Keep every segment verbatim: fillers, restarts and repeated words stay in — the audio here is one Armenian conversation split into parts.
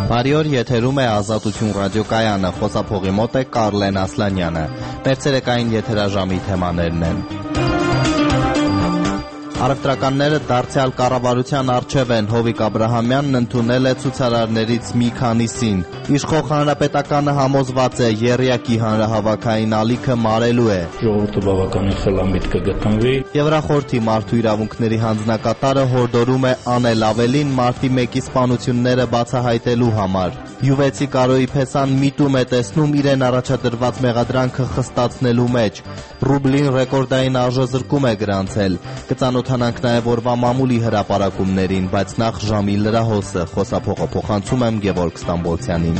Բարի օր, եթերում է Ազատություն ռադիոկայանը, խոսափողի մոտ է Կարլեն Ասլանյանը։ Մեր ցերեկային եթերաժամի թեմաներն են. Առևտրականները դարձյալ կառավարության առջև են, Հովիկ Աբրահամյանն ընդունել է ցուցարարներից մի քանիսին։ Իշխող հանրապետականը համոզված է, եռյակի հանրահավաքային ալիքը մարելու է։ Ժողովուրդը բավականին խելամիտ կգտնվի։ Եվրախորհրդի մարդու իրավունքների հանձնակատարը հորդորում է անել ավելին մարտի մեկի սպանությունները բացահայտելու համար։ Յուվեցի Կարոյի Փեսան միտում է տեսնում իրեն առաջադրված մեղադրանքը խստացնելու մեջ։ Ռուբլին ռեկորդային արժեզրկում է գրանցել։ Կծանոթանանք նաև օրվա մամուլի հրապարակումներին, բայց նախ ժամի լրահոսը, խոսափողը փոխանցում եմ Գևորգ Ստամբոլցյանին։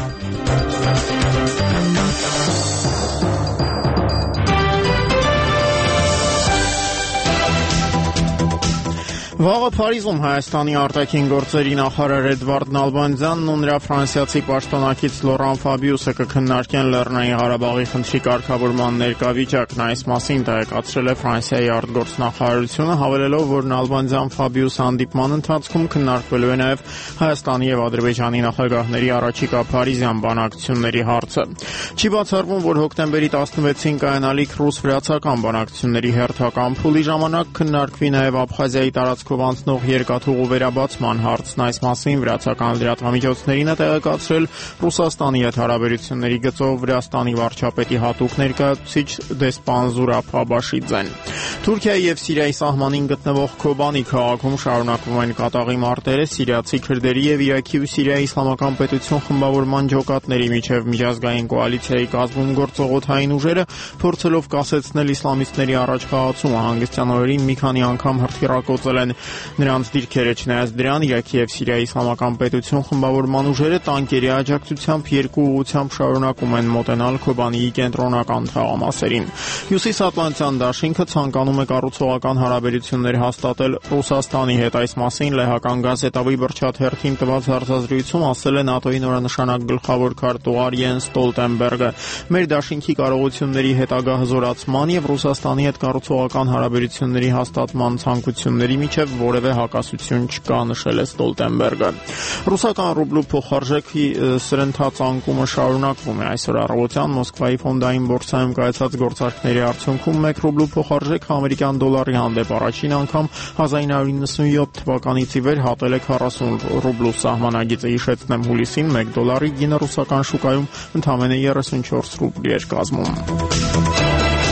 Վաղը Փարիզում Հայաստանի արտաքին գործերի նախարար Էդվարդ Նալբանդյանն ու նրա ֆրանսիացի պաշտոնակից Լորան Ֆաբիուսը կքննարկեն Լեռնային Ղարաբաղի խնդրի կարգավորման ներկայավիճակն։ Այս մասին տեղեկացրել է Ֆրանսիայի արտգործնախարարությունը, հավելելով, որ Նալբանդյան-Ֆաբիուս հանդիպման ընթացքում քննարկվելու է նաև Հայաստանի եւ Ադրբեջանի նախագահների առաջիկա Փարիզյան բանակցությունների հարցը։ Չի բացառվում, որ հոկտեմբերի տասնվեցին կայանալիք ռուս-վրացական բանակցությունների հերթական փուլի ժամանակ քննարկվի նաև Աբխազիայի տարածքով անցնող երկաթուղու վերաբացման հարցն։ Այս մասին վրացական լրատվամիջոցներին է տեղեկացրել Ռուսաստանի հետ հարաբերությունների գծով Վրաստանի վարչապետի հատուկ ներկայացուցիչ դեսպան Զուրաբ Աբաշիձեն։ Թուրքիայի եւ Սիրիայի սահմանին գտնվող Քոբանի քաղաքում շարունակվում են կատաղի մարտերը սիրիացի քրդերի եւ Իրաքի ու Սիրիայի իսլամական պետություն խմբավորման ջոկատների միջև միջազգային կոալիցիայի կազմում գործող օդային ուժերը փորձելով կասեցնել իսլամիստների առաջխաղացումը հանգստյան օրերին մի քանի անգամ հրթիռակոծել են նրանց դիրքերը։ Չնայած դրան, Իրաքի եւ Սիրիայի իսլամական պետություն խմբավորման ուժերը տանկերի աջակցությամբ երկու ուղղությամբ շարունակում են մոտենալ Քոբանիի կենտրոնական թաղամասերին։ Հյուսիսատլանտյան դաշինքը ցանկանում է կառուցողական հարաբերություններ հաստատել Ռուսաստանի հետ։ Այս մասին լեհական գազետավի բրչաթերթին տված հարցազրույցում ասել է ՆԱՏՕ-ի նորանշանակ գլխավոր քարտուղար Յենս Ստոլտենբերգը։ Մեր դաշինքի կարողությունների հետագա հզորացման եւ Ռուսաստանի հետ կառուցողական հարաբերությունների հաստատման ցանկությունների միջև որևէ հակասություն չկա, նշել է Ստոլտենբերգը։ Ռուսական ռուբլու փոխարժեքի սրընթաց անկումը շարունակվում է։ Այսօր առավոտյան Մոսկվայի ֆոնդային բորսայում կայացած գործարքների արդյունքում մեկ ռուբլու փոխարժեքը ամերիկյան դոլարի հանդեպ առաջին անգամ հազար ինը հարյուր նվսանյոթ թվականից ի վեր հատել է քառասուն ռուբլու սահմանագիծը։ Հիշեցնեմ, հուլիսին մեկ դոլարի գինը ռուսական շուկայում ընդամենը երեսունչորս ռուբլի էր կազմում։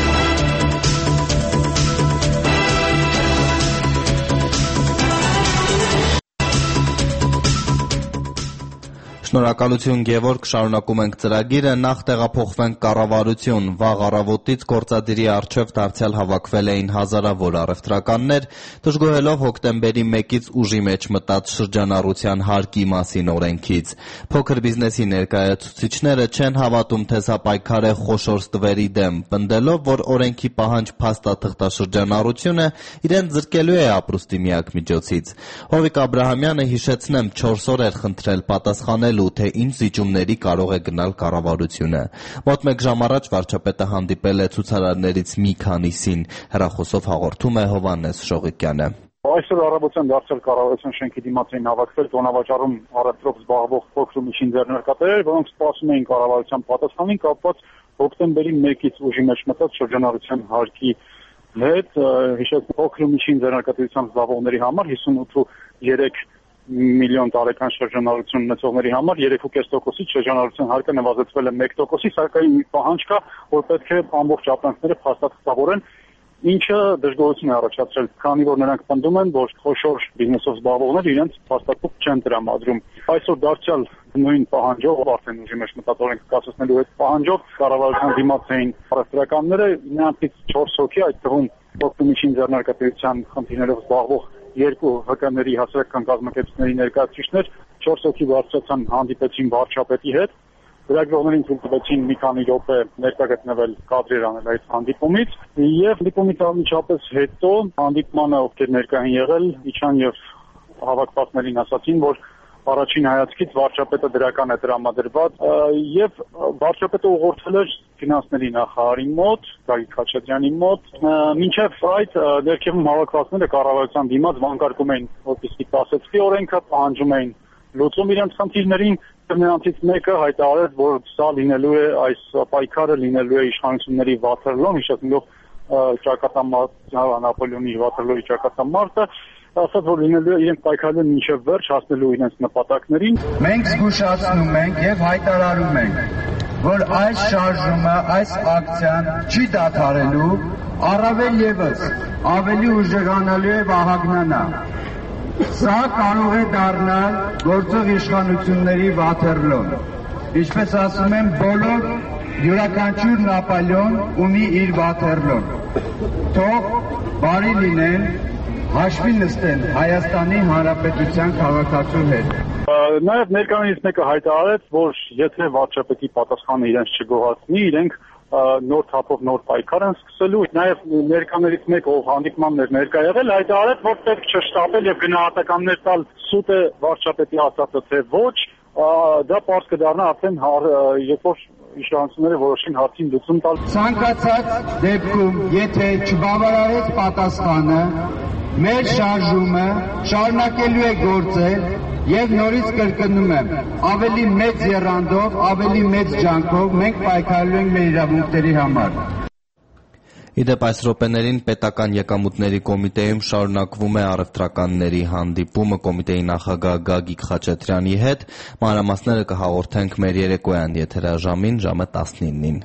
Շնորհակալություն Գևորգ, շարունակում ենք ծրագիրը, նախ տեղափոխվենք կառավարություն։ Վաղ առավոտից գործադիրի առջև դարձյալ հավաքվել էին հազարավոր առևտրականներ, դժգոհելով հոկտեմբերի մեկից ուժի մեջ մտած շրջանառության հարկի մասին օրենքից։ Փոքր բիզնեսի ներկայացուցիչները չեն հավատում, թե սա պայքար է խոշոր ստվերի դեմ, պնդելով, որ օրենքի պահանջ փաստաթղթաշրջանառությունը իրեն զրկելու է ապրուստի միակ միջոցից։ Հովիկ Աբրահամյանը, հիշեցնեմ, չորս օր էր խնդրել պատասխանել թե ինչ զիջումների կարող է գնալ կառավարությունը։ Մոտ մեկ ժամ առաջ վարչապետը հանդիպել է ցուցարարներից մի քանիսին։ Հեռախոսով հաղորդում է Հովհաննես Շողիկյանը։ Այսօր առավոտյան դարձյալ կառավարության շենքի դիմաց էին հավաքվել տոնավաճառում առևտրով զբաղվող փոքր ու միջին ձեռնարկատերեր, որոնք սպասում էին կառավարության պատասխանին կապված հոկտեմբերի մեկից ուժի մեջ մտած շրջանառության հարկի հետ։ Հիշեցնեմ, փոքր ու միջին ձեռնարկատիրությամբ զբաղվողների համար հիսունութ ու երեք միլիոն տարեկան շրջանառություն ունեցողների համար երեք ու կես տոկոսից շրջանառության հարկը նվազեցվել է մեկ տոկոսի, սակայն մի պահանջ կա, որ պետք է ամբողջ ապրանքները փաստաթղթավորեն, ինչը դժգոհություն է առաջացրել, քանի որ նրանք պնդում են, որ խոշոր բիզնեսով զբաղվողները իրենց փաստաթուղթ չեն տրամադրում։ Այսօր դարձյալ նույն պահանջով, արդեն ուժի մեջ մտած օրենքը կասեցնելու հետ պահանջով կառավարության դիմաց էին առևտրականները, նրանցից չորս հոգի, այդ թվում փոքր ու միջին ձեռնարկատիրության խնդիրներով զբաղվող երկու հկների հասարակական կազմակերպությունների ներկայացուցիչներ, չորս հոգի բարձրացան, հանդիպեցին վարչապետի հետ, լրագրողներին թույլ տվեցին մի քանի րոպե ներկա գտնվել, կադրեր անել այդ հանդիպումից, եւ հանդիպումից անմիջապես հետո հանդիպմանը ովքեր ներկա են եղել, իջան եւ հավաքվածներին ասացին, որ առաջին հայացքից վարչապետը դրական է տրամադրված եւ վարչապետը ուղղորդել էր ֆինանսների նախարարի մոտ, Գագիկ Խաչատրյանի մոտ, մինչեւ այդ ներքևում հավաքվածները կառավարության դիմաց վանկարկում էին, որպեսզի կասեցվի օրենքը, պահանջում էին լուծում իրենց խնդիրներին, նրանցից մեկը հայտարարեց, որ սա լինելու է այս պայքարը լինելու է իշխանությունների Վաթերլոն, հիշեցնելով ճակատամարտը, Նապոլեոնի Վաթերլոյի ճակատամարտը, ասաց, որ լինելու է իրենք պայքարել մինչև վերջ հասնելու իրենց նպատակներին։ Մենք զգուշացնում ենք եւ հայտարարում ենք, որ այս շարժումը, այս ակցիան չի դադարելու, առավել եւս ավելի ուժեղանալու է վահագնանա։ Սա կարող է դառնալ գործող իշխանությունների Վաթերլոն։ Ինչպես ասում են, բոլոր յուրաքանչյուր Նապոլեոն ունի իր Վաթերլոն։ Թող բարի լինեն, հաշվի նստեն Հայաստանի Հանրապետության քաղաքացու հետ։ Նաև ներկայումից մեկը հայտարարեց, որ եթե վարչապետի պատասխանը իրենց չգոհացնի, իրենք նոր թափով նոր պայքար են սկսելու։ Նաև ներկաներից մեկը, ով հանդիպմանն էր ներկա եղել, հայտարարեց, որ պետք չէ շտապել եւ գնահատականներ տալ սուտ է վարչապետի ասածը, թե ոչ, դա պարզ կդառնա արդեն երբ որ իշխանությունները որոշին հարցին լուծում տալ։ Ցանկացած դեպքում, եթե չբավարարեց պատասխանը, մեր շարժումը շարունակելու է գործել եւ նորից կրկնում եմ, ավելի մեծ եռանդով, ավելի մեծ ջանքով մենք պայքարելու ենք մեր իրավունքների համար։ Իդեպ այս րոպեներին պետական եկամուտների կոմիտեում շարունակվում է առևտրականների հանդիպումը կոմիտեի նախագահ Գագիկ Խաչատրյանի հետ, մանրամասները կհաղորդենք մեր երեկոյան եթերաժամին ժամը տասնինին։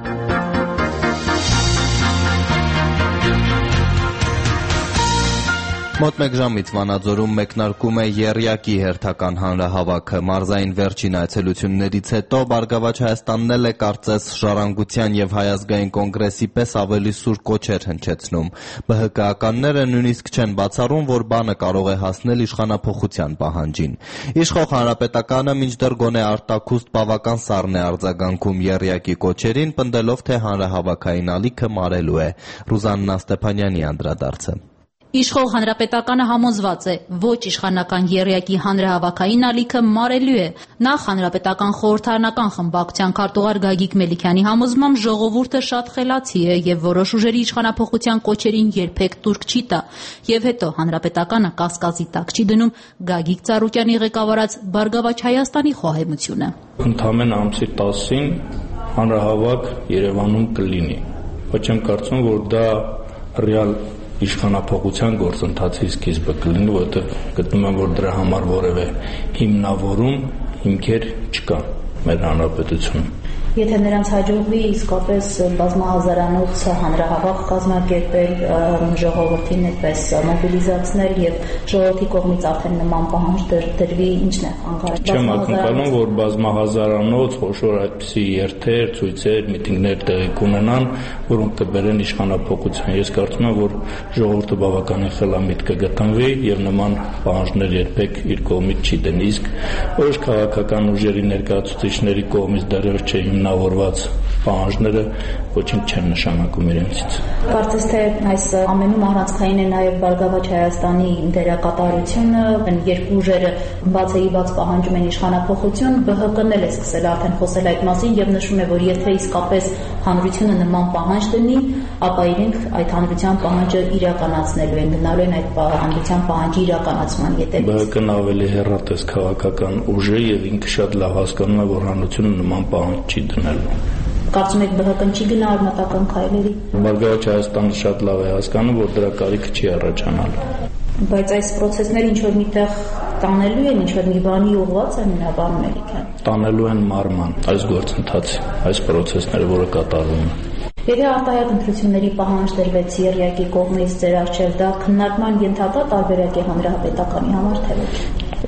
Մոտ մեկ ժամից Վանաձորում մեկնարկում է եռյակի հերթական հանրահավաքը։ Մարզային վերջին այցելություններից հետո Բարգավաճ Հայաստանն էլ է կարծես Ժառանգության եւ Հայ ազգային կոնգրեսի պես ավելի սուր կոչեր հնչեցնում։ ԲՀԿ-ականները նույնիսկ չեն բացառում, որ բանը կարող է հասնել իշխանափոխության պահանջին։ Իշխող Հանրապետականը մինչդեռ գոնե արտաքուստ բավական սառն է արձագանքում եռյակի կոչերին, պնդելով, թե հանրահավաքային ալիքը մարելու է։ Ռուզաննա Ստեփանյանի անդրադարձը։ Իշխող Հանրապետականը համոզված է, ոչ իշխանական եռյակի հանրահավաքային ալիքը մարելու է։ Նախ Հանրապետական խորհրդարանական խմբակցության քարտուղար Գագիկ Մելիքյանի համոզմամբ ժողովուրդը շատ խելացի է եւ որոշ ուժերի իշխանափոխության կոչերին երբեք տուրք չի տա։ Եվ հետո Հանրապետականը կասկածի տակ չի դնում Գագիկ Ծառուկյանի ղեկավարած Բարգավաճ Հայաստանի խոհեմությունը։ Ընդամենը ամսի տասին հանրահավաք Երևանում կլինի։ Ոչ եմ կարծում, որ դա ռեալ իշխանափոխության գործընթացի սկիզբը կլինի, որովհետև գտնում եմ, որ դրա համար որևէ հիմնավորում, հիմքեր չկան մեր հանրապետությունում։ Եթե նրանց հաջողվի իսկապես բազմահազարանոց հանրահավաք կազմակերպել, ժողովրդին այդպես մոբիլիզացնել եւ ժողովրդի կողմից արդեն նման պահանջ դրվի, ինչն է անկարել։ Չեմ ակնկալում, որ բազմահազարանոց խոշոր այդպիսի երթեր, ցույցեր, միտինգներ տեղի կունենան, որոնք կբերեն իշխանափոխության։ Ես կարծում եմ, որ ժողովուրդը բավականին խելամիտ կգտնվի եւ նման պահանջներ երբեք իր կողմից չի դնի։ Իսկ որոշ քաղաքական ուժերի ներկայացուցիչների կողմից դեռևս չէ հիմնավորված պահանջները ոչինչ չեն նշանակում իրենցից։ Կարծես թե այս ամենում առանցքային է նաև Բարգավաճ Հայաստանի դերակատարությունը, երկու ուժերը բացեիված պահանջում են իշխանափոխություն, ԲՀԿ-ն էլ է սկսել արդեն խոսել այդ մասին եւ նշում է, որ եթե իսկապես հանրությունը նման պահանջ դնի, ապա իրենք այդ հանրության պահանջը իրականացնելու են, գնալու են այդ հանրության պահանջի իրականացման ետևից։ ԲՀԿ-ն ավելի հեռատես քաղաքական ուժ է եւ ինքը շատ լավ հասկանում է, որ հանրությունը նման պահանջ չի դնելու։ Կարծում եք ԲՀԿ-ն չի գնա արմատական քայլերի։ Բարգավաճ Հայաստանը շատ լավ է հասկանում, որ դրա կարիքը չի առաջանալու։ Բայց այս process-ները ինչ որ միտեղ տանելու են, ինչ որ մի բանի ուղղված են նավան Մելիքյան։ Տանելու են մարման այս գործընթացը, այս process-ները, որը կատարվում են։ Եթե արտահայտ ընտրությունների պահանջ դրվեց ԵՌԵԱԿ-ի կողմից ձեր առջև, դա քննարկման ենթակա տարբերակ է Հանրապետականի համար, թե ոչ։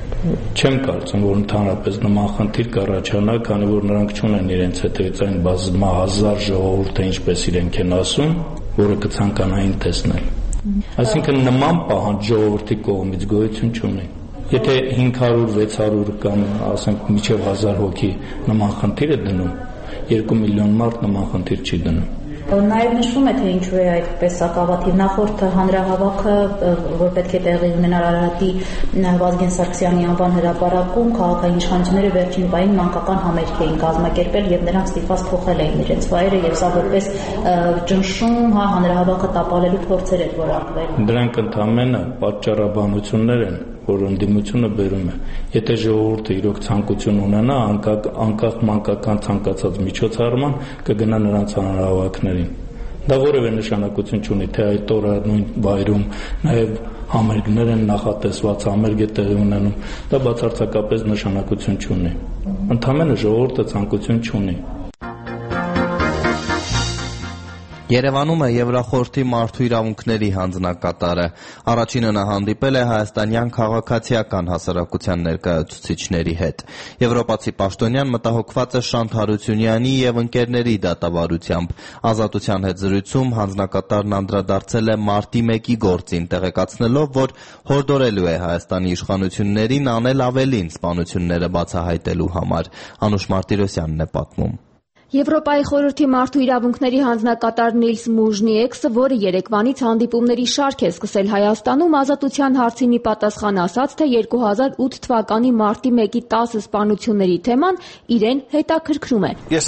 Չեմ կարծում, որ ընդհանրապես նման խնդիր կառաջանա, քանի որ նրանք չունեն իրենց հետևից այն բազմահազար ժողովուրդը, ինչպես իրենք են ասում, որը կցանկանային տեսնել։ Այսինքն նման պահանջ ժողովրդի կողմից գոյություն չունի։ Եթե հինգ հարյուր, վեց հարյուր կամ ասենք մինչև հազար հոգի նման խնդիր է դնում, երկու միլիոն մարդ նման խնդիր չի դնում։ Նաև նշվում է, թե ինչու է այդպես սակավաթիվ նախորդ հանրահավաքը, որ պետք է տեղի ունենալ Արարատի Վազգեն Սարգսյանի անվան հրապարակում, քաղաքային իշխանությունները վերջին պահին մանկական համերգ էին կազմակերպել եւ նրանք ստիպված փոխել էին իրենց վայրը եւ սա որպես ճնշում, հա հանրահավաքը տապալելու փորձեր էր որակվել։ Դրանք ընդհանրապես պատճառաբանություններ են, որ ընդդիմությունը բերում է։ Եթե ժողովուրդը իրոք ցանկություն ունենա անկախ մանկական ցանկացած միջոցառման, կգնա նրանց հանրահավաքներին։ Դա որևէ նշանակություն չունի, թե այդ օրը նույն վայրում նաև համերգներ են նախատեսված, համերգ է տեղի ունենում, դա բացարձակապես նշանակություն չունի։ Ընդհանրապես ժողովուրդը ցանկություն չունի։ Երևանում է Եվրախորհրդի մարդու իրավունքների հանձնակատարը։ Առաջինը նա հանդիպել է հայաստանյան քաղաքացիական հասարակության ներկայացուցիչների հետ։ Եվրոպացի պաշտոնյան մտահոգված է Շանթ Հարությունյանի և ընկերների դատավարությամբ։ Ազատության հետ զրույցում հանձնակատարն անդրադարձել է մարտի մեկի գործին, տեղեկացնելով, որ հորդորելու է Հայաստանի իշխանություններին անել ավելին սպանությունները բացահայտելու համար։ Անուշ Մարտիրոսյանն է պատմում։ Եվրոպայի խորհրդի մարդու իրավունքների հանձնակատար Նիլս Մուժնիեքսը, որը երեկվանից հանդիպումների շարք է սկսել Հայաստանում, ազատության հարցին ի պատասխան ասաց, թե երկու հազար ութ թվականի մարտի մեկի տասը սպանությունների թեման իրեն հետաքրքրում է։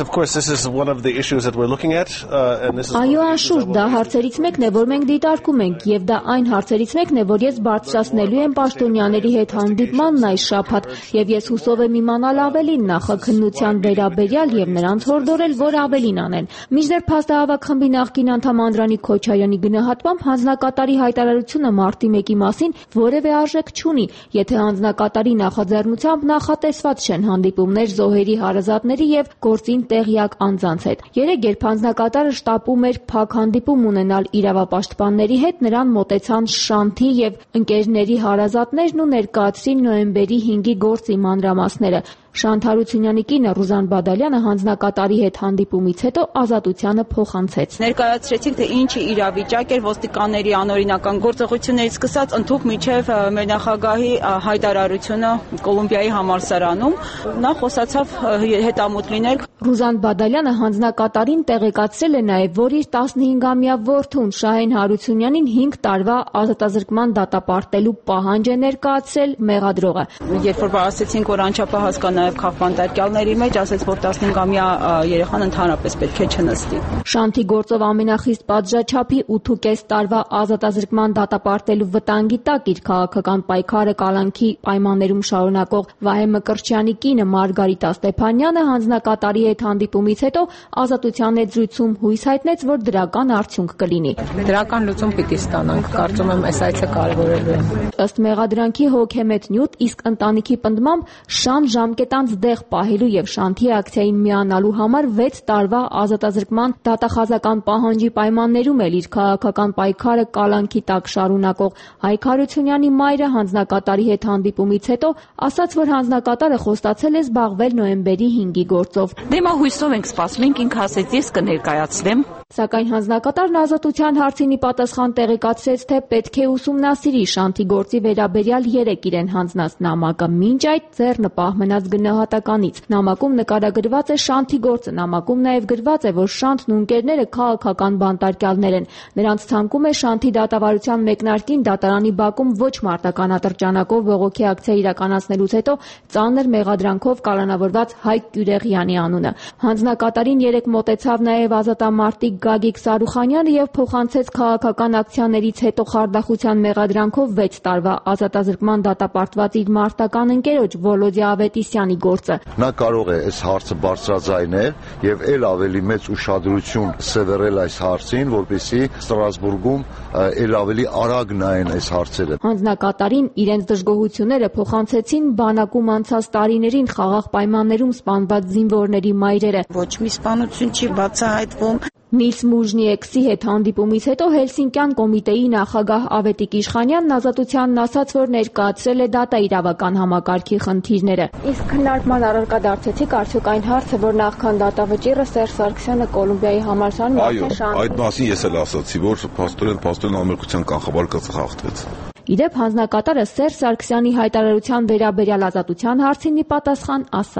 Այո, անշուշտ, դա հարցերից մեկն է, որ մենք դիտարկում ենք, եւ դա այն հարցերից մեկն է, որ ես բարձրացնելու եմ պաշտոնյաների հետ հանդիպմանն այս շաբաթ, եւ ես հուսով եմ իմանալ ավելին նախաքննության վերաբերյալ եւ նրանց հորդորել, որ ավելին անեն։ Մինչդեռ փաստահավաք խմբի նախկին անդամ Անդրանիկ Քոչարյանի գնահատմամբ հանձնակատարի հայտարարությունը մարտի մեկի մասին որևէ արժեք չունի, եթե հանձնակատարի նախաձեռնությամբ նախատեսված չեն հանդիպումներ զոհերի հարազատների եւ գործին տեղյակ անձանց հետ։ Երեկ, երբ հանձնակատարը շտապում էր փակ հանդիպում ունենալ իրավապաշտպանների հետ, նրան մոտեցան Շանթի եւ ընկերների հարազատներն ու ներկայացրին նոյեմբերի հինգի գործի մանրամասները։ Շանթ Հարությունյանի կինը Ռուզան Բադալյանը հանձնակատարի հետ հանդիպումից հետո ազատությանը փոխանցեց։ Ներկայացրեցինք, թե ինչ իրավիճակ էր ոստիկանների անօրինական գործողություններից սկսած ընդհուպ մինչև մեր նախագահի հայտարարությունը Կոլումբիայի համալսարանում։ Նա խոսացավ հետամուտ լինել։ Ռուզան Բադալյանը հանձնակատարին տեղեկացրել է նաև, որ իր տասնհինգամյա որդուն Շահեն Հարությունյանին հինգ տարվա ազատազրկման դատապարտելու պահանջ է ներկայացրել մեղադրողը։ Երբ որ ասեցինք, որ անչափահաս կա նաև քաղբանտարկյալների մեջ, ասեց, որ տասնհինգամյա երեխան ընդհանրապես պետք է չնստի։ Շանթի գործով ամենախիստ պատժաչափի ութ տարվա ազատազրկման դատապարտելու վտանգի տակ իր քաղաքական պայքարը կալանքի պայմաններում շարունակող Վահե Մկրտչյանի կինը Մարգարիտա Ստեփանյանը հանձնակատարի հետ հանդիպումից հետո ազատության հետ զրույցում հույս հայտնեց, որ դրական արդյունք կլինի։ Դրական լուծում պիտի ստանանք, կարծում եմ, այս այցը կարևորելու է։ Ըստ մեղադրանքի հոգեմետ նյութ, իսկ ընտանիքի պնդմամբ Շան ժամկետանց դեղ պահելու եւ Շանթի ակցիային միանալու համար վեց տարվա ազատազրկման դատախազական պահանջի պայմաններում էլ իր քաղաքական պայքարը կալանքի տակ շարունակող Հայկ Հարությունյանի մայրը հանձնակատարի հետ հանդիպումից հետո ասաց, որ հանձնակատարը խոստացել է զբաղվել նոյեմբերի հինգի գործով։ Դեմա հույսով ենք սպասում, ինքը ասեց, ես կներկայացվեմ։ Սակայն հանձնակատարն ազատության հարցին ի պատասխան տեղեկացրեց, թե պետք է ուսումնասիրի Շանթի գործի վերաբերյալ երեք իրեն հանձնած նամակը, մինչ այդ ձեռնպահ մնաց գնահատականից։ Նամակում նկարագրված է Շանթի գործը, նամակում նաև գրված է, որ Շանթն ու ընկերները քաղաքական բանտարկյալներ են։ Նրանց ցանկում է Շանթի դատավարության մեկնարկին դատարանի բակում ոչ մարտական ատրճանակով բողոքի ակցիա իրականացնելուց հետո ծանր մեղադրանքով կալանավորված Հայկ Կյուրեղյանի անունը։ Հանձնակատարին երեք մոտեցավ նաև ազատամարտիկ Գագիկ Սարուխանյանը եւ փոխանցեց քաղաքական ակցիաներից հետո խարդախության մեղադրանքով վեց տարվա ազատազրկման դատապարտված իր մարտական ընկերոջ Վոլոդիա Ավետիսյանի գործը։ Նա կարող է այս հարցը բարձրաձայնել եւ ել ավելի մեծ ուշադրություն սևեռել այս հարցին, որպեսզի Ստրասբուրգում ել ավելի արագ նայեն այս հարցերը։ Հանձնակատարին իրենց դժգոհությունները փոխանցեցին բանակում անցած տարիներին խաղաղ պայմաններում սպանված զինվորների մայրերը։ Ոչ մի սպանություն չի բացահայտվում։ Նիլս Մուժնիեքսի հետ հանդիպումից հետո Հելսինկյան կոմիտեի նախագահ Ավետիք Իշխանյանն ազատությանն ասաց, որ ներկայացրել է դատաիրավական համակարգի խնդիրները։ Իսկ քննարկման առարկա դարձեցիք արդյոք այն հարցը, որ նախքան դատավճիռը Սերժ Սարգսյանը Կոլումբիայի համալսարանում ասել Շանթ։ Այդ մասին ես էլ ասացի, որ փաստորեն փաստորեն ամերիկյան կանխաբարկացը խախտվեց։ Իդեպ հանձնակատարը Սերժ Սարգսյանի հայտարարության վերաբերյալ ազատության հարցին ի պատասխան ասաց.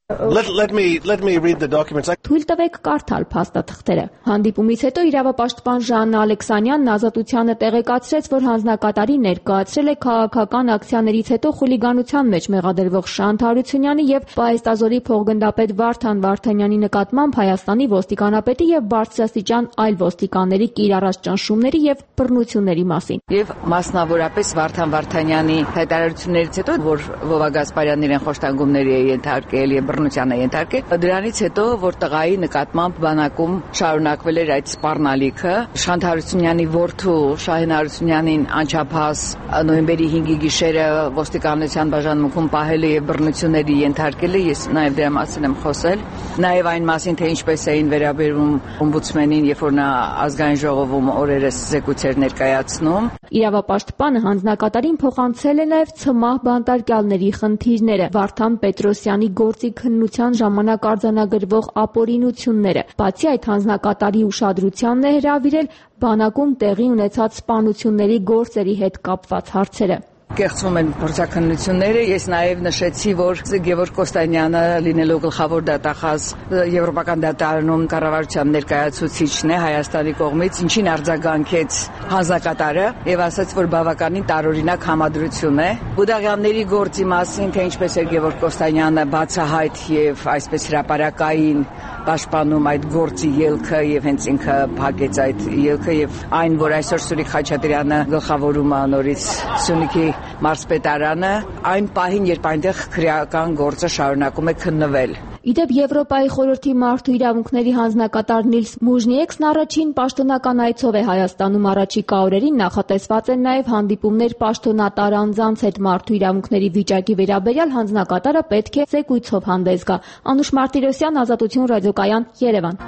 Let, let me let me read the documents. Թույլ տվեք կարդալ փաստաթղթերը։ Հանդիպումից հետո իրավապաշտպան Ժաննա Ալեքսանյանն ազատությանը տեղեկացրեց, որ հանձնակատարի ներկայացրել է քաղաքական ակցիաներից հետո խուլիգանության մեջ մեղադրվող Շանթ Հարությունյանի եւ Պահեստազորի փոխգնդապետ Վարդան Վարդանյանի նկատմամբ Հայաստանի ոստիկանապետի եւ բարձրաստիճան այլ ոստիկանների կիրառած ճնշումների եւ բռնությունների մասին։ Եվ մասնավորապես Վարդան Վարդանյանի հայտարարություններից հետո, որ Վովա Գասպարյանն իրեն խոշտանգումների է ենթարկել եւ բռնության է ենթարկել, դրանից հետո, որ տղայի նկատմամբ բանակում շարունակվել էր այդ սպառնալիքը, Շանթ Հարությունյանի որդու Շահեն Հարությունյանին անչափահաս նոյեմբերի հինգի գիշերը ոստիկանության բաժանմունքում պահել է եւ բռնությունների ենթարկել է, ես նաեւ դրա մասին եմ խոսել, նաեւ այն մասին, թե ինչպես էին վերաբերվում օմբուդսմենին, երբ որ նա ազգային ժողովում օրերս զեկույցեր ներկայացնում։ Իրավապաշտպանը հանձնակատարին փոխանցել է նաեւ ցմահ բանտարկյալների խնդիրները, Վարդան Պետրոսյանի գործի քննության ժամանակ արձանագրվող ապօրինությունները։ Բացի այդ, հանձնակատարի ուշադրությանն է հրավիրել բանակում տեղի ունեցած սպանությունների գործերի հետ կապված հարցերը։ Կեղծվում են փորձաքննությունները, ես նաև նշեցի, որ Գևորգ Կոստանյանը լինելով գլխավոր դատախազ Եվրոպական դատարանում կառավարության ներկայացուցիչն է Հայաստանի կողմից, ինչին արձագանքեց հանձնակատարը եւ ասաց, որ բավականին տարօրինակ համադրություն է։ Բուդաղյանների գործի մասին, թե ինչպես է Գևորգ Կոստանյանը բացահայտ եւ այսպես հրապարակային պաշտպանում այդ գործի ելքը եւ հենց ինքը փակեց այդ ելքը եւ այն, որ այսօր Սուրիկ Խաչատրյանը գլխավորում է նորից Սյունիքի մարզպետարանը, այն պահին, երբ այնտեղ քրեական գործը շարունակում է քննվել։ Իդեպ Եվրոպայի խորհրդի մարդու իրավունքների հանձնակատար Նիլս Մուժնիեքսն առաջին պաշտոնական այցով է Հայաստանում առաջիկա օրերին, նախատեսված են նաև հանդիպումներ պաշտոնատար անձանց հետ մարդու իրավունքների վիճակի վերաբերյալ հանձնակատարը պետք է զեկույցով հանդես գա։ Անուշ Մարտիրոսյան, Ազատություն ռադիոկայան, Երևան։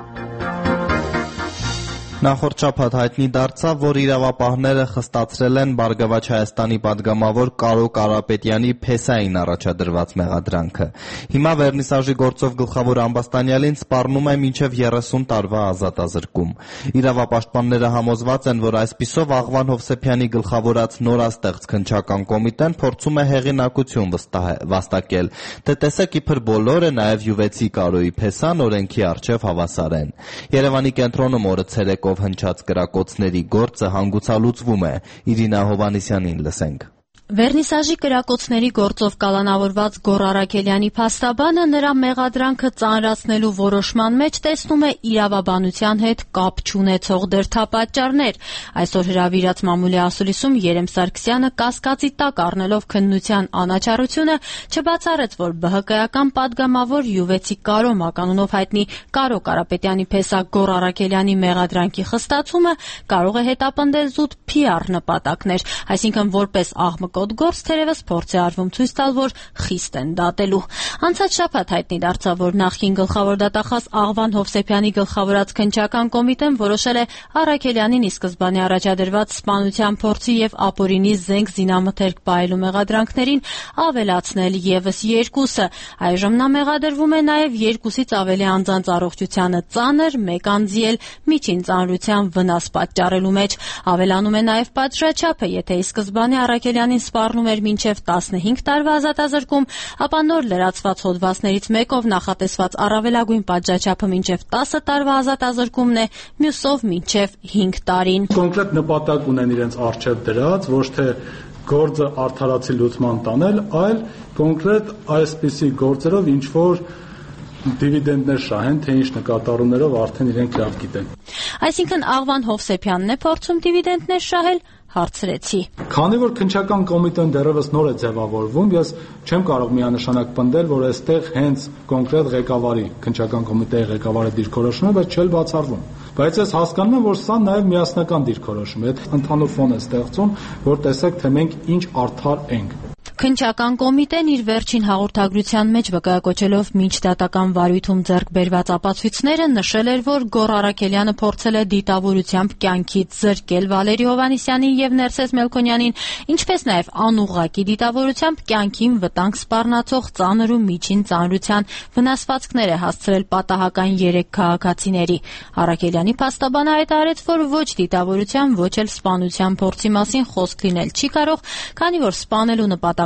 Նախորդ շաբաթ հայտնի դարձավ, որ իրավապահները խստացրել են Բարգավաճ Հայաստանի падգամավոր Կարո Կարապետյանի փեսային առաջադրված մեղադրանքը։ Հիմա վերնիսաժի գործով գլխավոր ամբաստանյալին սպառնում է մինչև երեսուն տարվա ազատազրկում։ Իրավապաշտպանները համոզված են, որ այսպիսով Աղվան Հովսեփյանի գլխավորած նորաստեղծ քննչական կոմիտեն փորձում է հեղինակություն վաստակել, թե տեսեք իբր բոլորը, նաև յուվեցի Կարոյի փեսան օրենքի առջև հավասար են։ Երևանի կենտրոնում օրը ցերեկ հնչած կրակոցների գործը հանգուցալուծվում է։ Իրինա Հովանեսյանին լսենք։ Վերնիսաժի կրակոցների գործով կալանավորված Գոռ Արաքելյանի փաստաբանը նրա մեղադրանքը ծանրացնելու որոշման մեջ տեսնում է իրավաբանության հետ կապ չունեցող դրդապատճառներ։ Այսօր հրավիրած մամուլի ասուլիսում Երեմ Սարգսյանը կասկածի տակ առնելով քննության անաչառությունը չբացառեց, որ ԲՀԿ-ական падգամավոր յուվեցի Կարո մականունով հայտնի Կարո Կարապետյանի փեսա Գոռ Արաքելյանի մեղադրանքի խստացումը կարող է հետապնդել զուտ Փի Ար նպատակներ, այսինքն որպես աղմկոտ գործ թերևս փորձ է արվում ցույց տալ, որ խիստ են դատելու։ Անցած շաբաթ հայտնի դարձավ, որ նախկին գլխավոր դատախազ Աղվան Հովսեփյանի գլխավորած քննչական կոմիտեն որոշել է Արաքելյանին ի սկզբանե առաջադրված սպանության փորձի եւ ապօրինի զենք զինամթերք պահելու մեղադրանքներին ավելացնել եւս երկուսը։ Այժմ նա մեղադրվում է նաեւ երկուսից ավելի անձանց առողջությանը ծանր, մեկ անձի էլ միջին ծանրության վնաս պատճառելու մեջ։ Ավելանում է նաեւ պատժաչափը, եթե ի սկզբանե Արաքելյանին սպառնում էր մինչև տասնհինգ տարվա ազատազրկում, ապա նոր լրացված հոդվածներից մեկով նախատեսված առավելագույն պատժաչափը մինչև տասը տարվա ազատազրկումն է, մյուսով մինչև հինգ տարին։ Կոնկրետ նպատակ ունեն իրենց առջև դրած, ոչ թե գործը արդարացի լուծման տանել, այլ կոնկրետ այսպիսի գործերով ինչ որ դիվիդենդներ շահեն, թե ինչ նկատառումներով արդեն իրենք լավ գիտեն։ Այսինքն Աղվան Հովսեփյանն է փորձում դիվիդենդներ շահել, հարցրեցի։ Քանի որ քննչական կոմիտեն դեռևս նոր է ձևավորվում, ես չեմ կարող միանշանակ պնդել, որ այստեղ հենց կոնկրետ ղեկավարի, քննչական կոմիտեի ղեկավարի դիրքորոշումը, բայց չել բացառվում։ Բայց ես հասկանում եմ, որ սա նաև միասնական դիրքորոշում է, ընդհանուր ֆոն է ստեղծում, որ տեսեք, թե մենք ինչ արդար ենք։ Քննչական կոմիտեն իր վերջին հաղորդագրության մեջ վկայակոչելով միջդատական վարույթում ձեռք բերված ապացույցները նշել էր, որ Գոռ Արաքելյանը փորձել է դիտավորությամբ կյանքից զրկել Վալերի Հովհաննիսյանին եւ Ներսես Մելքոնյանին, ինչպես նաեւ անուղղակի դիտավորությամբ կյանքին վտանգ սպառնացող ծանր ու միջին ծանրության վնասվածքներ է հասցրել պատահական երեք քաղաքացիների։ Արաքելյանի փաստաբանը հայտարարեց, որ ոչ դիտավորության, ոչ էլ սպանության փորձի մասին խոսք լինել չի կարող, քանի որ սպանելու նպատակ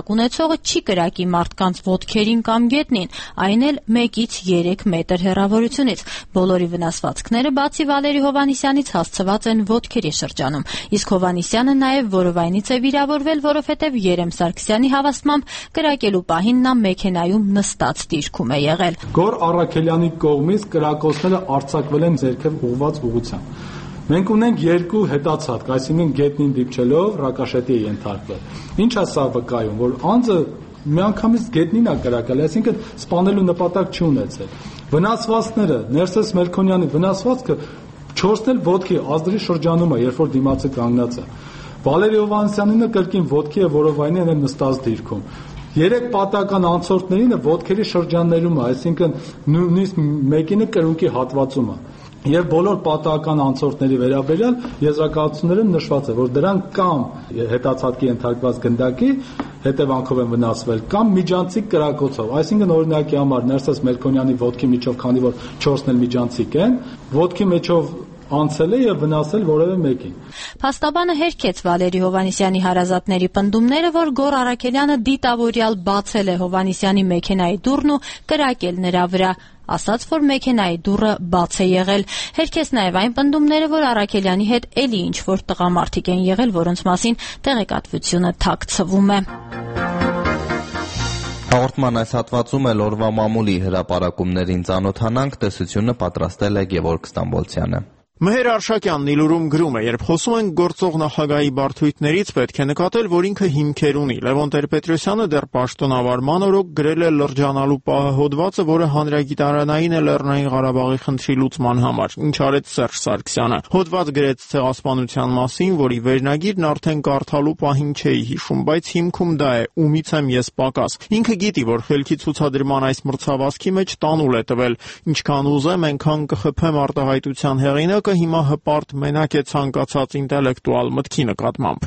նպատակ ունեցողը չի կրակի մարդկանց ոտքերին կամ գետնին, այն էլ մեկից երեք մետր հեռավորությունից։ Բոլորի վնասվածքները բացի Վալերի Հովհաննիսյանից հասցված են ոտքերի շրջանում, իսկ Հովհաննիսյանը նաև որովայնից է վիրավորվել, որովհետև Երեմ Սարգսյանի հավաստմամբ կրակելու պահին նա մեքենայում նստած դիրքում է եղել։ Գոր Առաքելյանի կողմից կրակոցները արձակվել են ձեռքով ուղղված ուղղությամբ։ Մենք ունենք երկու հետացածք, այսինքն գետնին դիպչելով ռակաշետի է ենթարկվել։ Ինչ է սա վկայում, որ անձը միանգամից գետնին է կրակել, այսինքն սպանելու նպատակ չի ունեցել։ Վնասվածքները, Ներսես Մելքոնյանի վնասվածքը չորսն էլ ոտքի ազդրի շրջանում է, երբ որ դիմացը կանգնած է։ Վալերի Հովհաննիսյանինը կրկին ոտքի է, որովայնի է նստած դիրքում։ Երեք պատական անցորդներինը ոտքերի շրջաններում է, այսինքն նույնիսկ մեկինը կրունկի հատվածում է։ Եվ բոլոր պատահական անցորդների վերաբերյալ եզրակացությունները նշված է, որ դրանք կամ հետացածքի ենթարկված գնդակի հետևանքով են վնասվել, կամ միջանցիկ կրակոցով։ Այսինքն օրինակի համար Ներսես Մելքոնյանի ոտքի միջով, քանի որ չորսն էլ միջանցիկ են, ոտքի միջով անցել է եւ վնասել որևէ մեկին։ Փաստաբանը հերքեց Վալերի Հովհաննիսյանի հարազատների պնդումները, որ Գոր Առաքելյանը դիտավորյալ բացել է Հովհաննիսյանի մեքենայի դուռն ու կրակել նրա վրա, ասաց, որ մեքենայի դուռը բաց է եղել։ Հերքեց նաև այն պնդումները, որ Առաքելյանի հետ էլի ինչ-որ տղամարդիկ են եղել, որոնց մասին տեղեկատվությունը թաքցվում է։ Հաղորդման այս հատվածում էլ օրվա մամուլի հրապարակումներին ծանոթանանք, տեսությունը պատրաստել է Գևորգ Ստամբոլցյանը։ Մհեր Արշակյանն Իլուրում գրում է. երբ խոսում ենք գործող նախագահի բարդույթներից, պետք է նկատել, որ ինքը հիմքեր ունի։ Լևոն Տեր-Պետրոսյանը դեռ պաշտոնավարման օրոք գրել է լրջանալու պահահոդվածը, որը հանրագիտարանային է Լեռնային Ղարաբաղի խնդրի լուծման համար, ինչ արեց Սերժ Սարգսյանը։ Հոդված գրեց ցեղասպանության մասին, որի վերնագիրն արդեն կարդալու պահին չէի հիշում, բայց հիմքում դա է, ումից եմ ես պակաս։ Ինքը գիտի, որ խելքի ցուցադրման այս մրցավազքի մեջ տանուլ է տվել, ինչքան ուզեմ, այնքան կխփեմ արտահայտության հեղինակը հիմա հպարտ մենակ է ցանկացած ինտելեկտուալ մտքի նկատմամբ։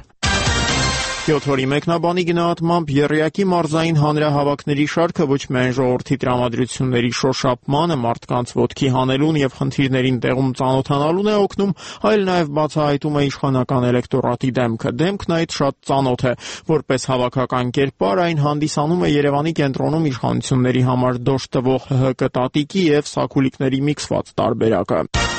յոթ օրի մեկնաբանի գնահատմամբ եռյակի մարզային հանրահավաքների շարքը ոչ միայն ժողովրդի տրամադրությունների շոշափմանը, մարդկանց ոտքի հանելուն եւ խնդիրներին տեղում ծանոթանալուն է օգնում, այլ նաեւ բացահայտում է իշխանական էլեկտորատի դեմքը։ Դեմքն այդ շատ ծանոթ է, որպես հավաքական կերպար այն հանդիսանում է Երևանի կենտրոնում իշխանությունների համար դոշ տվող ՀՀԿ տատիկի եւ սակուլիկների միքսված տարբերակը։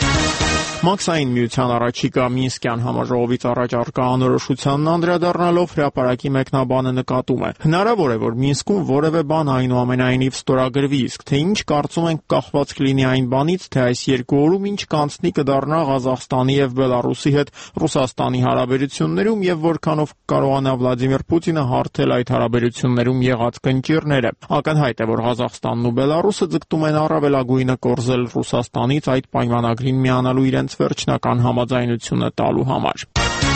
Մաքսային միության առաջիկա Մինսկյան համաժողովից առաջ առկա անորոշությանն անդրադառնալով հրապարակի մեկնաբանը նկատում է. հնարավոր է, որ Մինսկում որևէ բան այնուամենայնիվ ստորագրվի, իսկ թե ինչ կարծում ենք կախված կլինի այն բանից, թե այս երկու օրում ինչ կանցնի կդառնա Ղազախստանի եւ Բելարուսի հետ Ռուսաստանի հարաբերություններում եւ որքանով կարողանա Վլադիմիր Պուտինը հարթել այդ հարաբերություններում եղած կնճիռները։ Ակնհայտ է, որ Ղազախստանն ու Բելարուսը ձգտում են առավելագույնը կորզել Ռուսաստանից այդ պայմանագրին միանալու իրենց վերջնական համաձայնությունը տալու համար։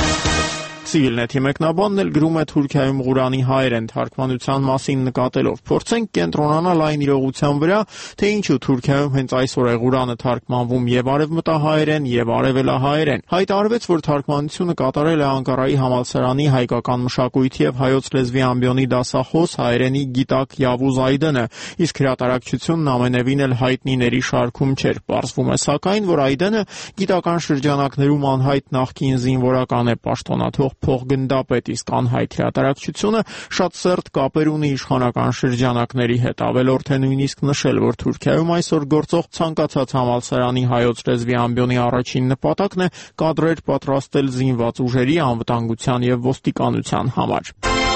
Civilnet-ի մեկնաբանն էլ գրում է Թուրքիայում Ղուրանի հայերեն թարգմանության մասին նկատելով. փորձենք կենտրոնանալ այն իրողության վրա, թե ինչու Թուրքիայում հենց այսօր է Ղուրանը թարգմանվում եւ արևմտահայերեն եւ արևելահայերեն։ Հայտարարվեց, որ թարգմանությունը կատարել է Անկարայի համալսարանի հայկական մշակույթի եւ հայոց լեզվի ամբիոնի դասախոս հայերենի գիտակ Յավուզ Այդենը, իսկ հրատարակչությունն ամենևին էլ հայտնիների շարքում չէր։ Պարզվում է սակայն, որ Այդենը գիտական շրջանակներում անհայտ նախկին զինվորական է, պաշտոնաթող փոխգնդապետ, իսկ անհայտ հրատարակչությունը շատ սերտ կապեր ունի իշխանական շրջանակների հետ։ Ավելորդ է նույնիսկ նշել, որ Թուրքիայում այսօր գործող ցանկացած համալսարանի հայոց լեզվի ամբիոնի առաջին նպատակն է կադրեր պատրաստել զինված ուժերի, անվտանգության եւ ոստիկանության համար։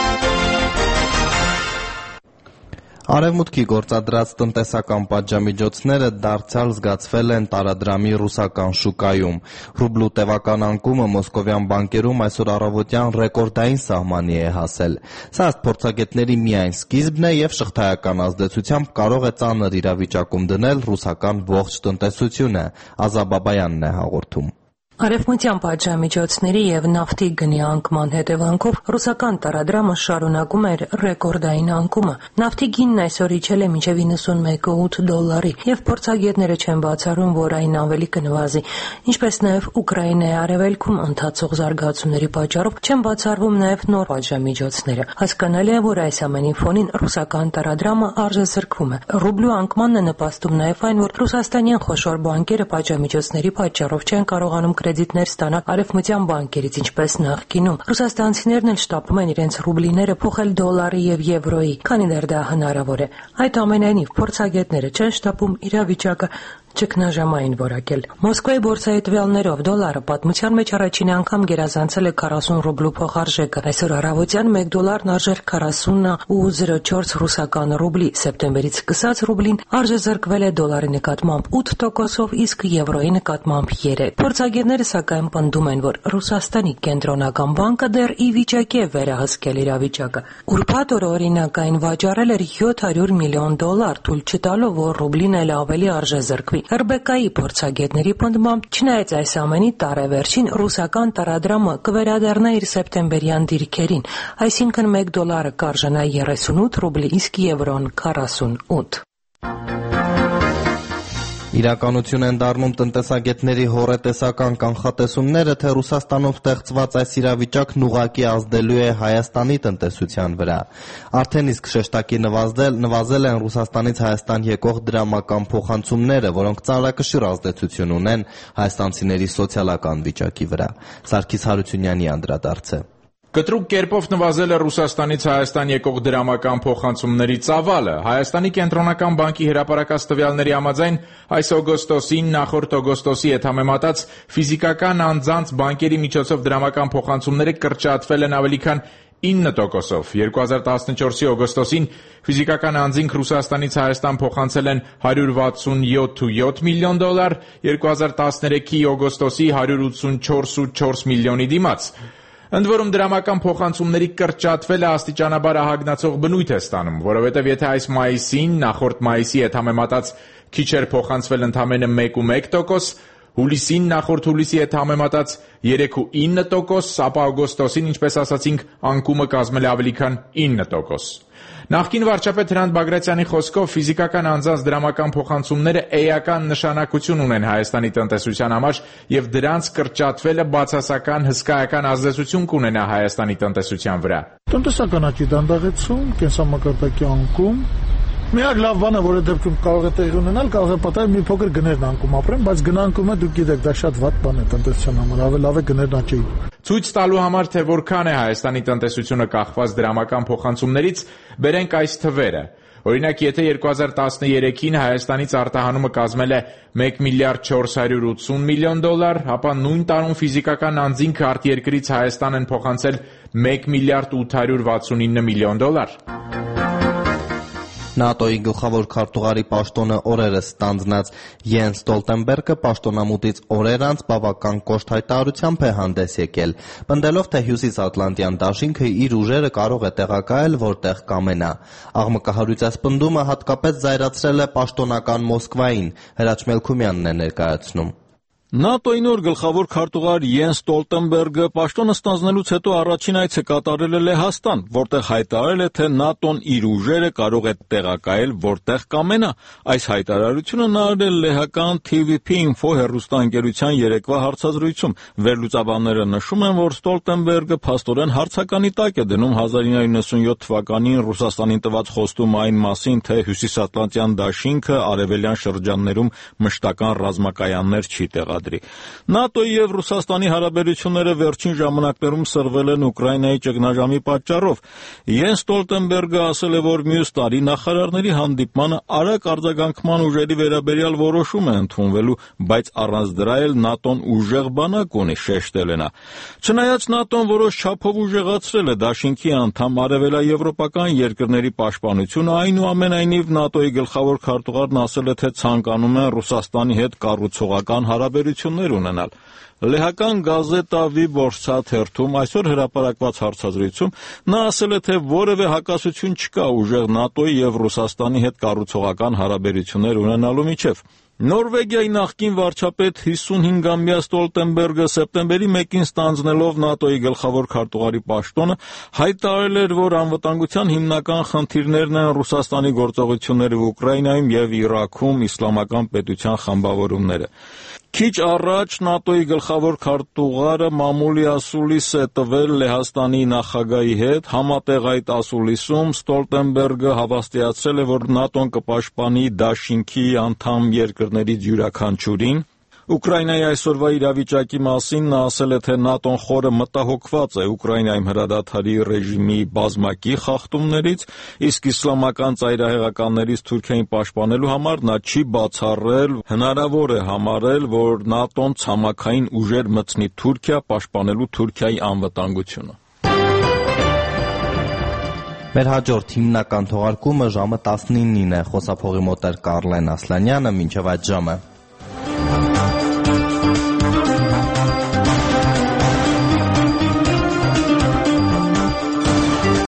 Արևմուտքի գործադրած տնտեսական պատժամիջոցները դարձյալ զգացվել են տարադրամի ռուսական շուկայում։ Ռուբլու տևական անկումը մոսկովյան բանկերում այսօր առավոտյան ռեկորդային սահմանի է հասել։ Սա ըստ փորձագետների միայն սկիզբն է եւ շղթայական ազդեցությամբ կարող է ծանր իրավիճակում դնել ռուսական ողջ տնտեսությունը։ Ազա Բաբայանն է հաղորդում։ Արևմտյան պատժամիջոցների եւ նավթի գնի անկման հետևանքով ռուսական տարադրամը շարունակում էր ռեկորդային անկումը։ Նավթի գինն այսօր իջել է մինչև իննսունմեկ կόμμα ութ դոլարի եւ փորձագետները չեն բացառում, որ այն ավելի կնվազի, ինչպես նաեւ Ուկրաինայի արևելքում ընթացող զարգացումների պատճառով չեն բացառվում նաեւ նոր պատժամիջոցները։ Հասկանալի է, որ այս ամենի ֆոնին ռուսական տարադրամը արժեզրկվում է։ Ռուբլու անկմանն է նպաստում նաեւ այն, որ ռուսաստանյան խոշոր բանկերը պատժամիջոցների պատճառով չեն կարողանում կրեդիտներ ստանալ արևմտյան բանկերից, ինչպես նախկինում։ Ռուսաստանցիներն էլ շտապում են իրենց ռուբլիները փոխել դոլարի եւ եվրոյի, քանի դեռ դա հնարավոր է։ Այդ ամենայնիվ փորձագետները չեն շտապում իրավիճակը ճգնաժամային որակել։ Մոսկվայի բորսայի տվյալներով դոլարը պատմության մեջ առաջին անգամ գերազանցել է քառասուն ռուբլու փոխարժեքը։ Այսօր առավոտյան մեկ դոլարն արժեր քառասուն ու զրո չորս ռուսական ռուբլի։ Սեպտեմբերից սկսած ռուբլին արժեզրկվել է դոլարի նկատմամբ ութ տոկոսով, իսկ եվրոյի նկատմամբ երեք։ Փորձագետները սակայն պնդում են, որ Ռուսաստանի կենտրոնական բանկը դեռ ի վիճակի է վերահսկել իրավիճակը։ Ուրբաթ օրը օրինակային վաճառել էր յոթ հարյուր միլիոն դոլար, թույլ չտալով, որ ռուբլին էլ ավելի արժեզրկվի։ Ռբեկայի փորձագետների պնդմամբ, չնայած այս ամենի տարեվերջին ռուսական տարադրամը կվերադառնա իր սեպտեմբերյան դիրքերին, այսինքն մեկ դոլարը կարժանա երեսունութ ռուբլի, իսկ եվրոն քառասունութ։ Իրականություն են դառնում տնտեսագետների հոռետեսական կանխատեսումները, թե Ռուսաստանում ստեղծված այս իրավիճակն ուղղակի ազդելու է Հայաստանի տնտեսության վրա։ Արդեն իսկ շեշտակի նվազել, նվազել են Ռուսաստանից Հայաստան եկող դրամական փոխանցումները, որոնք ծանրակշիռ ազդեցություն ունեն հայաստանցիների սոցիալական վիճակի վրա։ Սարգիս Հարությունյանի անդրադարձ է։ Կտրուկ կերպով նվազել է Ռուսաստանից Հայաստան եկող դրամական փոխանցումների ծավալը։ Հայաստանի կենտրոնական բանկի հրապարակած տվյալների համաձայն այս օգոստոսին նախորդ օգոստոսի հետ համեմատած ֆիզիկական անձանց բանկերի միջոցով դրամական փոխանցումները կրճատվել են ավելի քան ինը տոկոսով։ երկու հազար տասնչորսի օգոստոսին ֆիզիկական անձինք Ռուսաստանից Հայաստան փոխանցել են հարյուր վաթսունյոթ ու յոթ միլիոն դոլար, երկու հազար տասներեքի օգոստոսի հարյուր ութսունչորս ու չորս միլիոնի դիմաց։ Ընդ որում դրամական փոխանցումների կրճատվելը աստիճանաբար ահագնացող բնույթ է ստանում, որովհետև եթե այս մայիսին նախորդ մայիսի հետ համեմատած քիչ էր փոխանցվել ընդամենը մեկ ու մեկ տոկոս, հուլիսին նախորդ հուլիսի հետ համեմատած երեք ու ինը տոկոս, ապա օգոստոսին, ինչպես ասացինք, անկումը կազմել է ավելի քան ինը տոկոս։ Նախկին վարչապետ Հրանտ Բագրատյանի խոսքով ֆիզիկական անձանց դրամական փոխանցումները էական նշանակություն ունեն Հայաստանի տնտեսության համար եւ դրանց կրճատվելը բացասական հսկայական ազդեցություն կունենա Հայաստանի տնտեսության վրա։ Տնտեսական աճի դանդաղեցում, կենսամակարդակի անկում, միակ լավ բանը, որը դեպքում կարող է տեղի ունենալ, կարող է պատահել մի փոքր գներն անկում ապրեն, բայց գնանկումը դուք գիտեք, դա շատ վատ բան է տնտեսության համար, ավելի լավ է գներն աճեին։ Ցույց տալու համար, թե որքան է Հայաստանի տնտեսությունը կախված դրամական փոխանցումներից, բերենք այս թվերը։ Օրինակ, եթե երկու հազար տասներեքին Հայաստանից արտահանումը կազմել է մեկ միլիարդ չորս հարյուր ութսուն միլիոն դոլար, ապա նույն տարում ֆիզիկական անձինք արտերկրից Հայաստան են փոխանցել մեկ միլիարդ ութ հարյուր վաթսունինը միլիոն դոլար։ ՆԱՏՕ-ի գլխավոր քարտուղարի պաշտոնը օրերս ստանձնած Յենս Ստոլտենբերգը պաշտոնամուտից օրեր անց բավական կոշտ հայտարարությամբ է հանդես եկել, պնդելով, թե Հյուսիսատլանտյան դաշինքը իր ուժերը կարող է տեղակայել որտեղ կամենա։ Աղմկահարույց պնդումը հատկապես զայրացրել է պաշտոնական Մոսկվային, Հրաչ Մելքումյանն է ներկայացնում։ ՆԱՏՕ-ի նոր գլխավոր քարտուղար Յենս Ստոլտենբերգը պաշտոնը ստանձնելուց հետո առաջին այցը կատարել է Լեհաստան, որտեղ հայտարարել է, թե ՆԱՏՕ-ն իր ուժերը կարող է տեղակայել որտեղ կամենա։ Այս հայտարարությունը նա արել լեհական T V P Info հեռուստաընկերության երեկվա հարցազրույցում։ Վերլուծաբանները նշում են, որ Ստոլտենբերգը փաստորեն հարցականի տակ է դնում հազար ինը հարյուր նվաթ թվականին Ռուսաստանին տված խոստումը այն մասին, թե Հյուսիսատլանտյան դաշինքը արևելյան շրջաններում մշտական ռազմակայաններ չի տեղադրի։ ՆԱՏՕ-ի եւ Ռուսաստանի հարաբերությունները վերջին ժամանակներում սրվել են Ուկրաինայի ճգնաժամի պատճառով։ Յենս Ստոլտենբերգը ասել է, որ մյուս տարի նախարարների հանդիպմանը արագ արձագանքման ուժերի վերաբերյալ որոշում է ընդունվելու, բայց առանց դրա էլ ՆԱՏՕ-ն ուժեղ բանակ ունի, շեշտել է նա։ Չնայած ՆԱՏՕ-ն որոշ չափով ուժեղացրել է դաշինքի անդամ արևելաեվրոպական երկրների պաշտպանությունը, այնուամենայնիվ ՆԱՏՕ-ի գլխավոր քարտուղարն ասել է, թե ցանկանում են Ռուսաստանի հետ կառուցողական հարաբերություններ ունենալ։ Լեհական գազետա Վիբորսցա թերթում այսօր հրապարակված հարցազրույցում նա ասել է, թե որևէ հակասություն չկա ուժեղ ՆԱՏՕ-ի եւ Ռուսաստանի հետ կառուցողական հարաբերություններ ունենալու միջև։ Նորվեգիայի նախկին վարչապետ հիսունհինգամյա Ստոլտենբերգը սեպտեմբերի մեկին ստանձնելով ՆԱՏՕ-ի գլխավոր քարտուղարի պաշտոնը հայտարարել էր, որ անվտանգության հիմնական խնդիրներն են Ռուսաստանի գործողությունները Ուկրաինայում եւ Իրաքում իսլամական պետության խմբավորումները։ Քիչ առաջ ՆԱՏՕ-ի գլխավոր քարտուղարը մամուլի ասուլիս է տվել Լեհաստանի նախագահի հետ, համատեղ այդ ասուլիսում Ստոլտենբերգը հավաստիացրել է, որ ՆԱՏՕ-ն կպաշտպանի դաշինքի անդամ երկրներից յուրաքանչյուրին, Ուկրաինայի այսօրվա իրավիճակի մասին նա ասել է, թե ՆԱՏՕ-ն խորը մտահոգված է Ուկրաինայում հրադադարի ռեժիմի բազմակի խախտումներից, իսկ իսլամական ծայրահեղականներից Թուրքիային պաշտպանելու համար նա չի բացառել հնարավոր է համարել, որ ՆԱՏՕ-ն ցամաքային ուժեր մտցնի Թուրքիա պաշտպանելու Թուրքիայի անվտանգությունը։ Մեր հաջորդ հիմնական թողարկումը ժամը տասնինին է, խոսափողի մոտ էր Կարլեն Ասլանյանը, մինչև այդ ժամը։